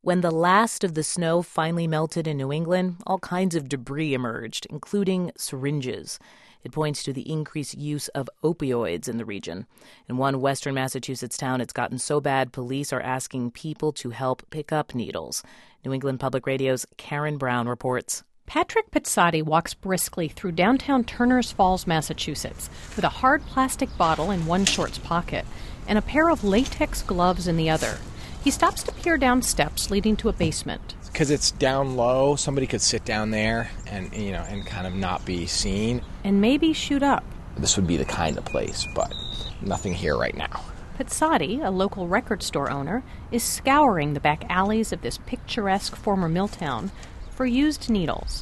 When the last of the snow finally melted in New England, all kinds of debris emerged, including syringes. It points to the increased use of opioids in the region. In one western Massachusetts town, it's gotten so bad police are asking people to help pick up needles. New England Public Radio's Karen Brown reports. Patrick Pizzotti walks briskly through downtown Turners Falls, Massachusetts, with a hard plastic bottle in one short's pocket and a pair of latex gloves in the other. He stops to peer down steps leading to a basement. Because it's down low, somebody could sit down there and kind of not be seen. And maybe shoot up. This would be the kind of place, but nothing here right now. Pizzotti, a local record store owner, is scouring the back alleys of this picturesque former mill town for used needles.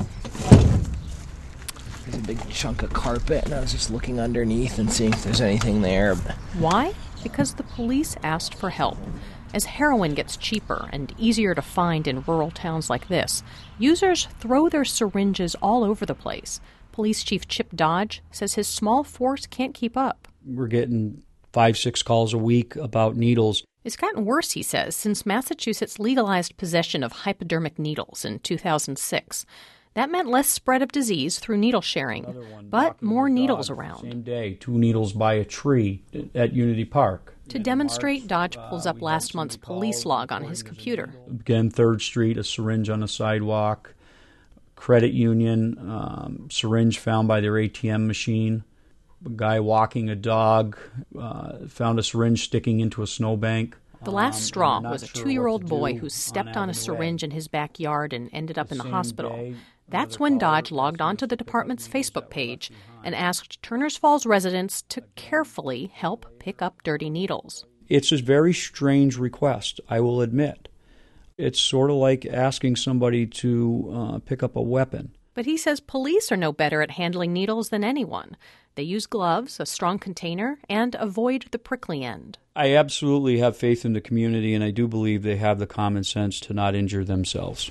There's a big chunk of carpet, and I was just looking underneath and seeing if there's anything there. Why? Because the police asked for help. As heroin gets cheaper and easier to find in rural towns like this, users throw their syringes all over the place. Police Chief Chip Dodge says his small force can't keep up. We're getting 5-6 calls a week about needles. It's gotten worse, he says, since Massachusetts legalized possession of hypodermic needles in 2006. That meant less spread of disease through needle sharing, but more needles around. Same day, 2 needles by a tree at Unity Park. To demonstrate, Dodge pulls up last month's police log on his computer. Again, 3rd Street, a syringe on the sidewalk. Credit union, syringe found by their ATM machine. A guy walking a dog found a syringe sticking into a snowbank. The last straw was a 2-year-old boy who stepped on a syringe in his backyard and ended up in the hospital. That's when Dodge logged onto the department's Facebook page and asked Turners Falls residents to carefully help pick up dirty needles. It's a very strange request, I will admit. It's sort of like asking somebody to pick up a weapon. But he says police are no better at handling needles than anyone. They use gloves, a strong container, and avoid the prickly end. I absolutely have faith in the community, and I do believe they have the common sense to not injure themselves.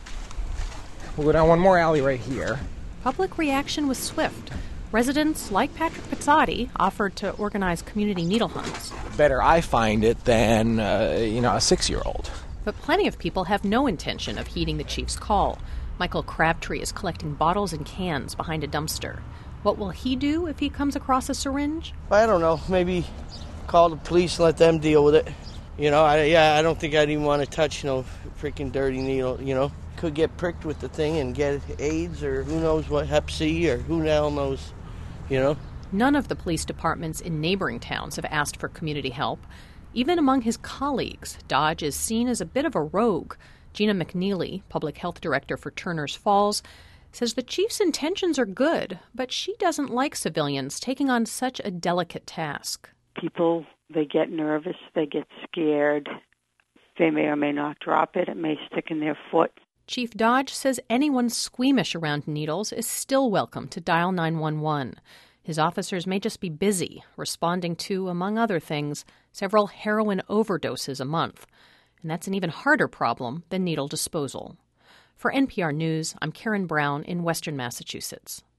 We'll go down one more alley right here. Public reaction was swift. Residents, like Patrick Pizzotti, offered to organize community needle hunts. Better I find it than, a 6-year-old. But plenty of people have no intention of heeding the chief's call. Michael Crabtree is collecting bottles and cans behind a dumpster. What will he do if he comes across a syringe? I don't know. Maybe call the police and let them deal with it. I don't think I'd even want to touch no freaking dirty needle, Could get pricked with the thing and get AIDS or who knows what, Hep C or who the hell knows, None of the police departments in neighboring towns have asked for community help. Even among his colleagues, Dodge is seen as a bit of a rogue. Gina McNeely, public health director for Turners Falls, says the chief's intentions are good, but she doesn't like civilians taking on such a delicate task. People, they get nervous, they get scared. They may or may not drop it. It may stick in their foot. Chief Dodge says anyone squeamish around needles is still welcome to dial 911. His officers may just be busy, responding to, among other things, several heroin overdoses a month. And that's an even harder problem than needle disposal. For NPR News, I'm Karen Brown in Western Massachusetts.